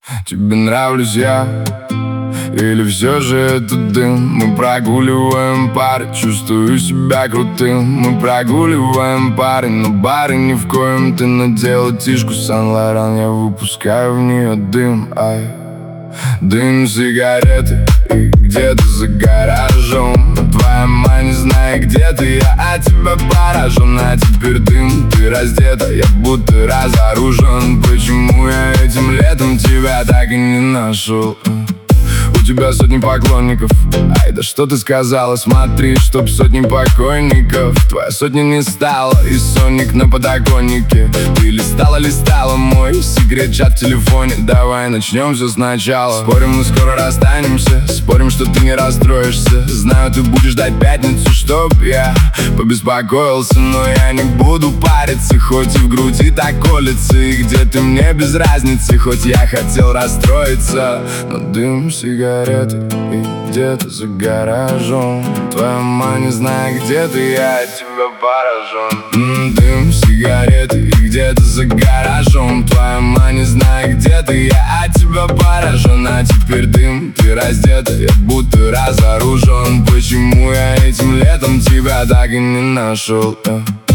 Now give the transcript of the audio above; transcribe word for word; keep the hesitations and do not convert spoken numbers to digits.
Тебе нравлюсь я? Или все же это дым? Мы прогуливаем пары, чувствую себя крутым. Мы прогуливаем пары, но бары ни в коем. Ты надела тишку Сан-Лоран, я выпускаю в нее дым. Ай. Дым сигареты, и где-то за гаражом твоя мама не знает, где ты, я от тебя поражен. А теперь дым, ты раздета, я будто разоружен. Почему я этим летом тебя так и не нашел? У тебя сотни поклонников. Ай, да что ты сказала? Смотри, чтоб сотни покойников. Твоя сотня не стала, и сонник на подоконнике. Ты листала-листала мой секрет-чат в телефоне. Давай начнем все сначала. Спорим, мы скоро расстанемся. Спорим, что ты не расстроишься. Знаю, ты будешь ждать пятницу, чтоб я побеспокоился. Но я не буду париться, хоть и в груди так колется. И где ты, мне без разницы, хоть я хотел расстроиться. Но дым сигарет и где-то за гаражом твоя мама не знает, где ты, я от тебя поражен. М-м, дым, сигареты и где-то за гаражом твоя мама не знает, где ты, я от тебя поражен. А теперь дым, ты раздета, я будто разоружен. Почему я этим летом тебя так и не нашел?